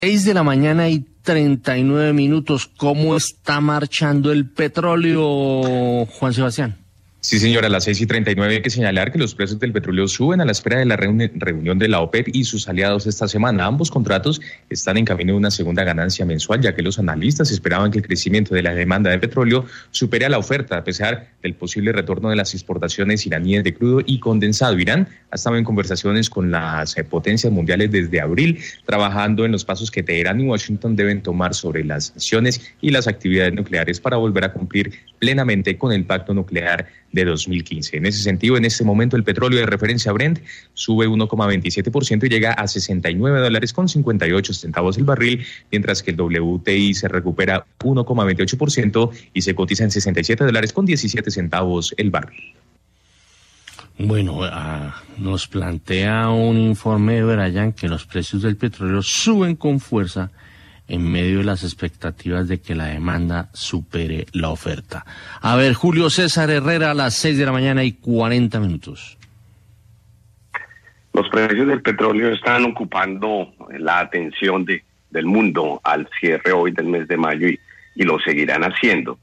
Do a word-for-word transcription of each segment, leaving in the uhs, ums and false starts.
seis de la mañana y treinta y nueve minutos. ¿Cómo está marchando el petróleo, Juan Sebastián? Sí, señora, a las seis y treinta y nueve hay que señalar que los precios del petróleo suben a la espera de la reuni- reunión de la OPEP y sus aliados esta semana. Ambos contratos están en camino de una segunda ganancia mensual, ya que los analistas esperaban que el crecimiento de la demanda de petróleo supere a la oferta, a pesar del posible retorno de las exportaciones iraníes de crudo y condensado. Irán ha estado en conversaciones con las eh, potencias mundiales desde abril, trabajando en los pasos que Teherán y Washington deben tomar sobre las sanciones y las actividades nucleares para volver a cumplir plenamente con el pacto nuclear de dos mil quince. En ese sentido, en este momento el petróleo de referencia Brent sube uno coma veintisiete por ciento y llega a sesenta y nueve dólares con cincuenta y ocho centavos el barril, mientras que el W T I se recupera uno coma veintiocho por ciento y se cotiza en sesenta y siete dólares con diecisiete centavos el barril. Bueno, uh, nos plantea un informe de Brian que los precios del petróleo suben con fuerza en medio de las expectativas de que la demanda supere la oferta. A ver, Julio César Herrera, a las seis de la mañana y cuarenta minutos. Los precios del petróleo están ocupando la atención de, del mundo al cierre hoy del mes de mayo y, y lo seguirán haciendo.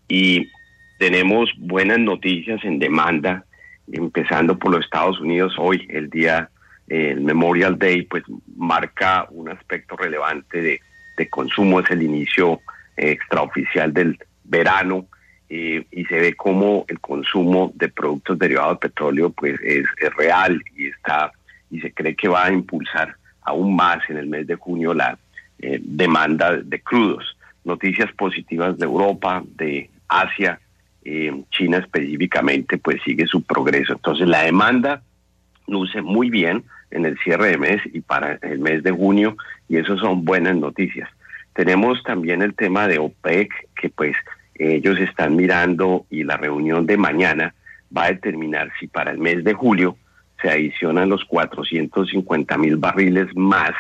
Y tenemos buenas noticias en demanda, empezando por los Estados Unidos. Hoy, el día, eh, el Memorial Day, pues marca un aspecto relevante de de consumo, es el inicio eh, extraoficial del verano eh, y se ve como el consumo de productos derivados de petróleo pues es, es real y está y se cree que va a impulsar aún más en el mes de junio la eh, demanda de crudos. Noticias positivas de Europa, de Asia, eh, China específicamente, pues sigue su progreso. Entonces la demanda luce muy bien en el cierre de mes y para el mes de junio, y eso son buenas noticias. Tenemos también el tema de OPEC, que pues ellos están mirando y la reunión de mañana va a determinar si para el mes de julio se adicionan los cuatrocientos cincuenta mil barriles más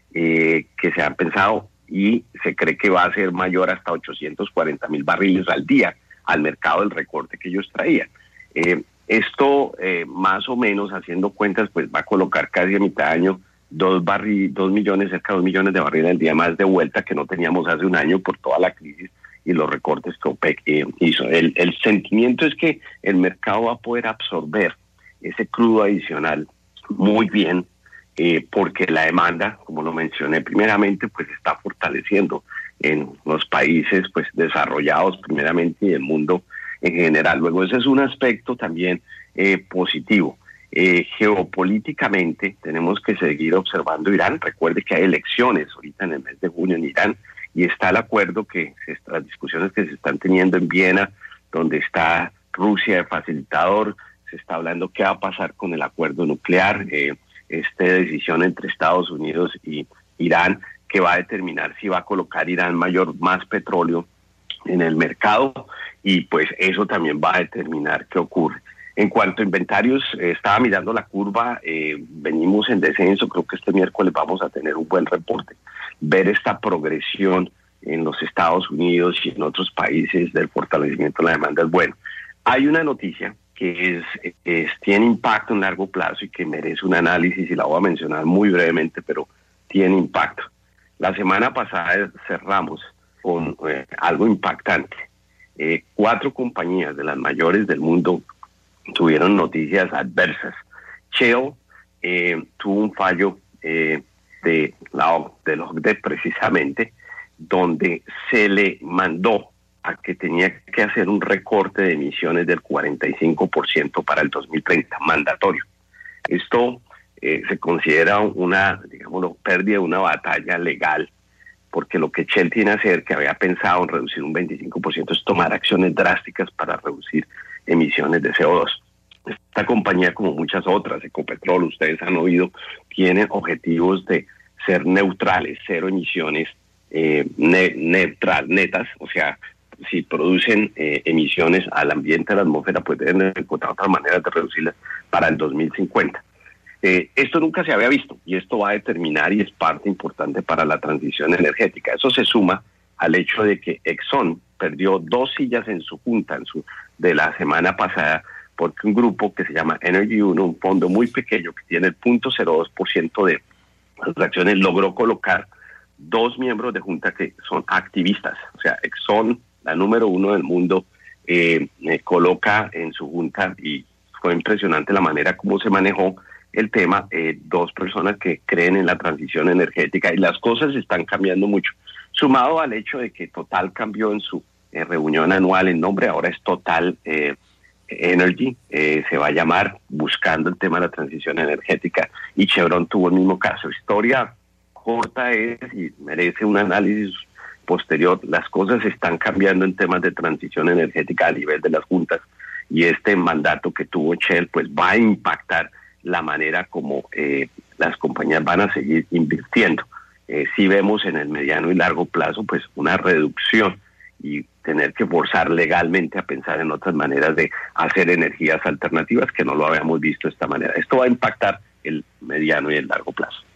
eh, que se han pensado y se cree que va a ser mayor hasta ochocientos cuarenta mil barriles al día al mercado del recorte que ellos traían. Eh, Esto, eh, más o menos, haciendo cuentas, pues va a colocar casi a mitad de año dos, barri, dos millones, cerca de dos millones de barriles al día más de vuelta que no teníamos hace un año por toda la crisis y los recortes que OPEC eh, hizo. El, el sentimiento es que el mercado va a poder absorber ese crudo adicional muy bien, eh, porque la demanda, como lo mencioné primeramente, pues está fortaleciendo en los países pues desarrollados primeramente y el mundo en general. Luego ese es un aspecto también eh, positivo. Eh, geopolíticamente tenemos que seguir observando Irán. Recuerde que hay elecciones ahorita en el mes de junio en Irán y está el acuerdo que se, las discusiones que se están teniendo en Viena, donde está Rusia de facilitador. Se está hablando qué va a pasar con el acuerdo nuclear, eh, esta decisión entre Estados Unidos y Irán, que va a determinar si va a colocar Irán mayor más petróleo en el mercado, y pues eso también va a determinar qué ocurre. En cuanto a inventarios, eh, estaba mirando la curva, eh, venimos en descenso, creo que este miércoles vamos a tener un buen reporte. Ver esta progresión en los Estados Unidos y en otros países del fortalecimiento de la demanda es bueno. Hay una noticia que es, es tiene impacto en largo plazo y que merece un análisis y la voy a mencionar muy brevemente, pero tiene impacto. La semana pasada cerramos con eh, algo impactante. Eh, cuatro compañías de las mayores del mundo tuvieron noticias adversas. Shell eh, tuvo un fallo eh, de la O C D E, de la O C D E precisamente, donde se le mandó a que tenía que hacer un recorte de emisiones del cuarenta y cinco por ciento para el dos mil treinta, mandatorio. Esto eh, se considera una, digamos, pérdida de una batalla legal, porque lo que Shell tiene que hacer, que había pensado en reducir un veinticinco por ciento, es tomar acciones drásticas para reducir emisiones de C O dos. Esta compañía, como muchas otras, Ecopetrol, ustedes han oído, tiene objetivos de ser neutrales, cero emisiones eh, ne neutral, netas, o sea, si producen eh, emisiones al ambiente, a la atmósfera, pues deben encontrar otras maneras de reducirlas para el dos mil cincuenta. Eh, esto nunca se había visto y esto va a determinar y es parte importante para la transición energética. Eso se suma al hecho de que Exxon perdió dos sillas en su junta en su, de la semana pasada, porque un grupo que se llama Energy Uno, un fondo muy pequeño que tiene el cero punto cero dos por ciento de las acciones, logró colocar dos miembros de junta que son activistas. O sea, Exxon, la número uno del mundo, eh, eh, coloca en su junta, y fue impresionante la manera como se manejó el tema, eh, dos personas que creen en la transición energética, y las cosas están cambiando mucho. Sumado al hecho de que Total cambió en su eh, reunión anual el nombre, ahora es Total eh, Energy, eh, se va a llamar, buscando el tema de la transición energética, y Chevron tuvo el mismo caso. Historia corta es, y merece un análisis posterior, las cosas están cambiando en temas de transición energética a nivel de las juntas, y este mandato que tuvo Shell pues va a impactar la manera como eh, las compañías van a seguir invirtiendo. Eh, si vemos en el mediano y largo plazo pues una reducción, y tener que forzar legalmente a pensar en otras maneras de hacer energías alternativas que no lo habíamos visto de esta manera. Esto va a impactar el mediano y el largo plazo.